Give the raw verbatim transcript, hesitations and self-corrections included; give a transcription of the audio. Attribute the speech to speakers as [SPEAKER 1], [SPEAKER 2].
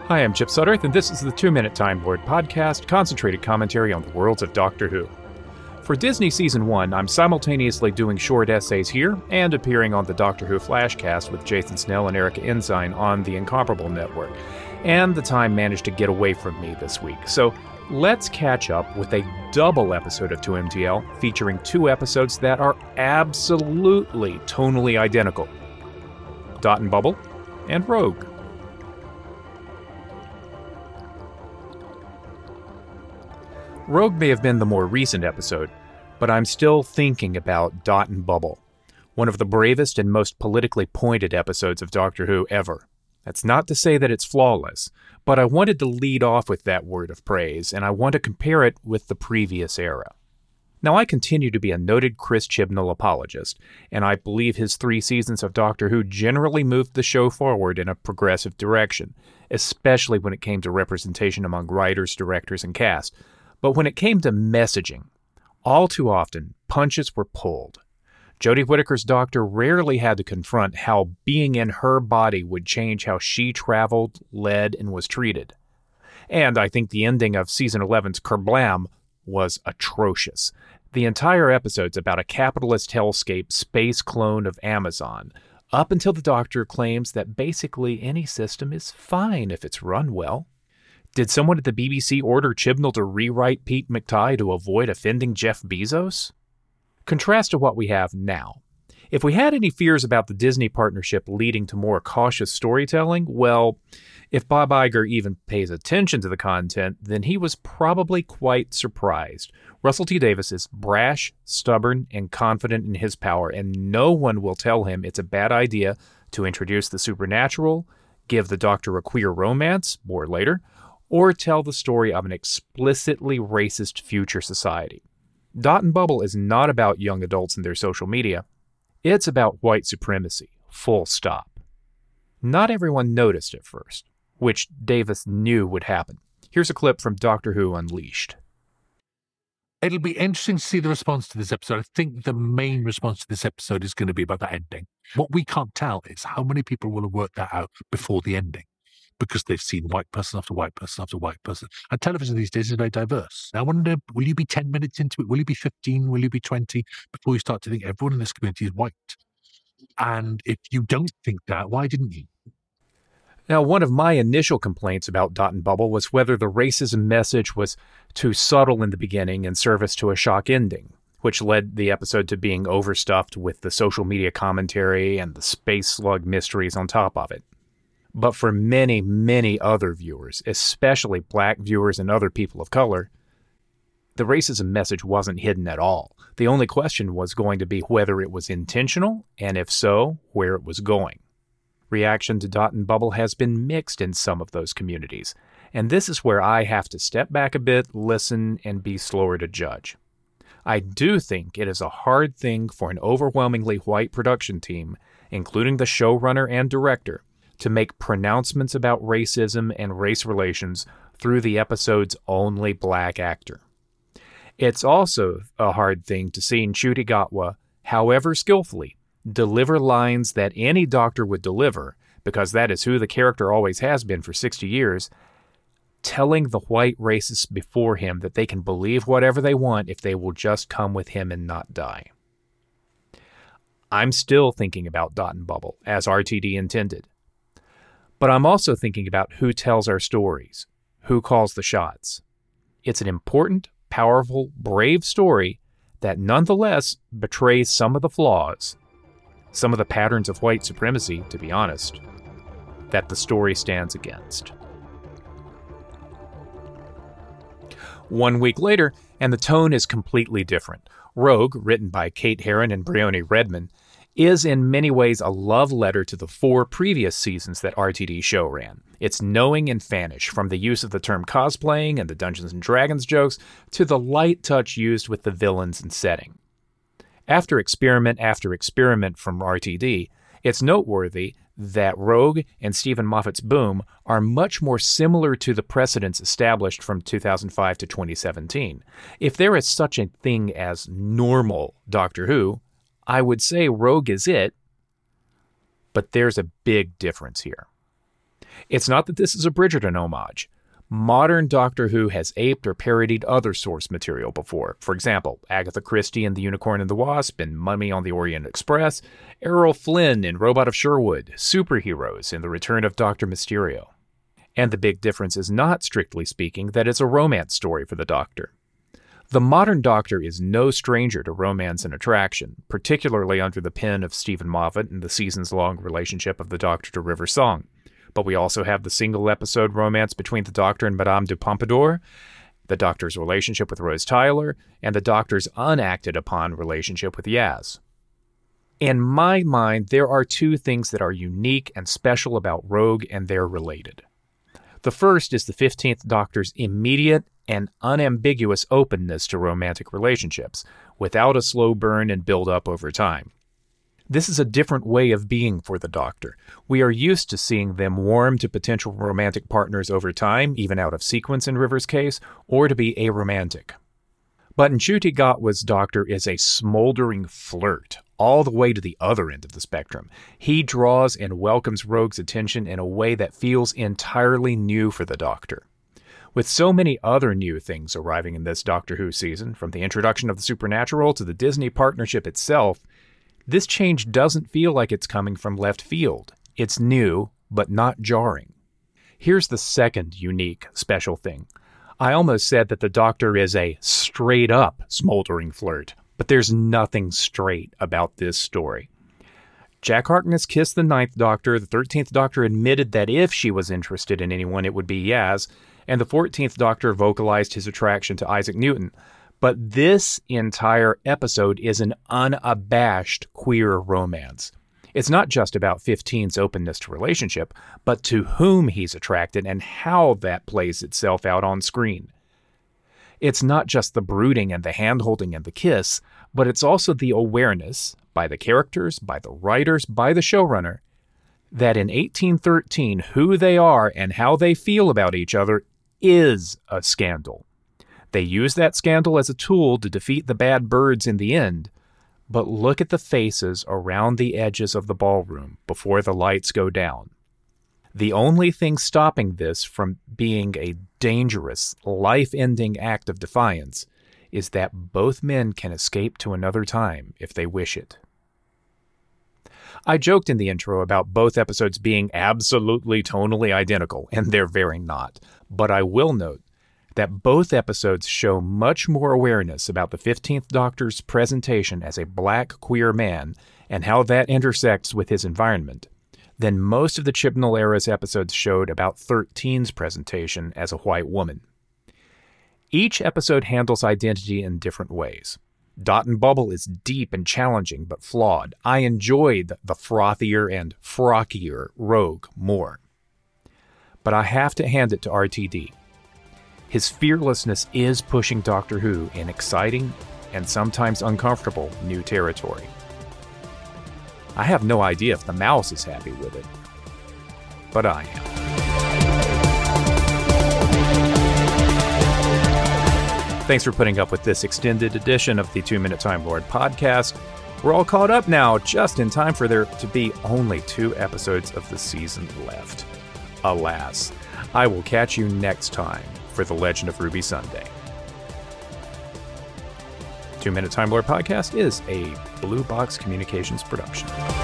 [SPEAKER 1] Hi, I'm Chip Sudderth, and this is the Two Minute Time Lord podcast, concentrated commentary on the worlds of Doctor Who. For Disney Season one, I'm simultaneously doing short essays here and appearing on the Doctor Who Flashcast with Jason Snell and Erica Ensign on the Incomparable Network. And the time managed to get away from me this week, so let's catch up with a double episode of two M T L featuring two episodes that are absolutely tonally identical. Dot and Bubble and Rogue. Rogue may have been the more recent episode, but I'm still thinking about Dot and Bubble, one of the bravest and most politically pointed episodes of Doctor Who ever. That's not to say that it's flawless, but I wanted to lead off with that word of praise, and I want to compare it with the previous era. Now, I continue to be a noted Chris Chibnall apologist, and I believe his three seasons of Doctor Who generally moved the show forward in a progressive direction, especially when it came to representation among writers, directors, and cast. But when it came to messaging, all too often, punches were pulled. Jodie Whittaker's Doctor rarely had to confront how being in her body would change how she traveled, led, and was treated. And I think the ending of Season eleven's Kerblam was atrocious. The entire episode's about a capitalist hellscape space clone of Amazon, up until the Doctor claims that basically any system is fine if it's run well. Did someone at the B B C order Chibnall to rewrite Pete McTighe to avoid offending Jeff Bezos? Contrast to what we have now. If we had any fears about the Disney partnership leading to more cautious storytelling, well, if Bob Iger even pays attention to the content, then he was probably quite surprised. Russell T Davies is brash, stubborn, and confident in his power, and no one will tell him it's a bad idea to introduce the supernatural, give the Doctor a queer romance, more later, or tell the story of an explicitly racist future society. Dot and Bubble is not about young adults and their social media. It's about white supremacy, full stop. Not everyone noticed at first, which Davis knew would happen. Here's a clip from Doctor Who Unleashed.
[SPEAKER 2] It'll be interesting to see the response to this episode. I think the main response to this episode is going to be about the ending. What we can't tell is how many people will have worked that out before the ending, because they've seen white person after white person after white person. And television these days is very diverse. Now, I wonder, will you be ten minutes into it? Will you be fifteen? Will you be twenty? Before you start to think everyone in this community is white? And if you don't think that, why didn't you?
[SPEAKER 1] Now, one of my initial complaints about Dot and Bubble was whether the racism message was too subtle in the beginning in service to a shock ending, which led the episode to being overstuffed with the social media commentary and the space slug mysteries on top of it. But for many, many other viewers, especially black viewers and other people of color, the racism message wasn't hidden at all. The only question was going to be whether it was intentional, and if so, where it was going. Reaction to Dot and Bubble has been mixed in some of those communities, and this is where I have to step back a bit, listen, and be slower to judge. I do think it is a hard thing for an overwhelmingly white production team, including the showrunner and director, to make pronouncements about racism and race relations through the episode's only black actor. It's also a hard thing to see Ncuti Gatwa, however skillfully, deliver lines that any Doctor would deliver, because that is who the character always has been for sixty years, telling the white racists before him that they can believe whatever they want if they will just come with him and not die. I'm still thinking about Dot and Bubble, as R T D intended. But I'm also thinking about who tells our stories, who calls the shots. It's an important, powerful, brave story that nonetheless betrays some of the flaws, some of the patterns of white supremacy, to be honest, that the story stands against. One week later, and the tone is completely different. Rogue, written by Kate Herron and Bryony Redman, is in many ways a love letter to the four previous seasons that R T D show ran. It's knowing and fanish, from the use of the term cosplaying and the Dungeons and Dragons jokes to the light touch used with the villains and setting. After experiment after experiment from R T D, it's noteworthy that Rogue and Stephen Moffat's Boom are much more similar to the precedents established from two thousand five to twenty seventeen. If there is such a thing as normal Doctor Who, I would say Rogue is it, but there's a big difference here. It's not that this is a Bridgerton homage. Modern Doctor Who has aped or parodied other source material before. For example, Agatha Christie in The Unicorn and the Wasp and Mummy on the Orient Express, Errol Flynn in Robot of Sherwood, superheroes in The Return of Doctor Mysterio. And the big difference is not, strictly speaking, that it's a romance story for the Doctor. The modern Doctor is no stranger to romance and attraction, particularly under the pen of Stephen Moffat and the seasons-long relationship of the Doctor to River Song. But we also have the single-episode romance between the Doctor and Madame du Pompadour, the Doctor's relationship with Rose Tyler, and the Doctor's unacted-upon relationship with Yaz. In my mind, there are two things that are unique and special about Rogue, and they're related. The first is the fifteenth Doctor's immediate and unambiguous openness to romantic relationships, without a slow burn and build-up over time. This is a different way of being for the Doctor. We are used to seeing them warm to potential romantic partners over time, even out of sequence in River's case, or to be aromantic. But Ncuti Gatwa's Doctor is a smoldering flirt, all the way to the other end of the spectrum. He draws and welcomes Rogue's attention in a way that feels entirely new for the Doctor. With so many other new things arriving in this Doctor Who season, from the introduction of the supernatural to the Disney partnership itself, this change doesn't feel like it's coming from left field. It's new, but not jarring. Here's the second unique, special thing. I almost said that the Doctor is a straight-up smoldering flirt, but there's nothing straight about this story. Jack Harkness kissed the ninth Doctor, the thirteenth Doctor admitted that if she was interested in anyone, it would be Yaz, and the fourteenth Doctor vocalized his attraction to Isaac Newton. But this entire episode is an unabashed queer romance. It's not just about fifteen's openness to relationship, but to whom he's attracted and how that plays itself out on screen. It's not just the brooding and the hand-holding and the kiss, but it's also the awareness, by the characters, by the writers, by the showrunner, that in eighteen thirteen, who they are and how they feel about each other is a scandal. They use that scandal as a tool to defeat the bad birds in the end, but look at the faces around the edges of the ballroom before the lights go down. The only thing stopping this from being a dangerous, life-ending act of defiance is that both men can escape to another time if they wish it. I joked in the intro about both episodes being absolutely tonally identical, and they're very not, but I will note that both episodes show much more awareness about the fifteenth Doctor's presentation as a black queer man and how that intersects with his environment than most of the Chibnall-era's episodes showed about thirteen's presentation as a white woman. Each episode handles identity in different ways. Dot and Bubble is deep and challenging but flawed. I enjoyed the frothier and frockier Rogue more. But I have to hand it to R T D. His fearlessness is pushing Doctor Who in exciting and sometimes uncomfortable new territory. I have no idea if the mouse is happy with it, but I am. Thanks for putting up with this extended edition of the Two Minute Time Lord podcast. We're all caught up now, just in time for there to be only two episodes of the season left. Alas, I will catch you next time for The Legend of Ruby Sunday. Two Minute Time Lord podcast is a Blue Box Communications production.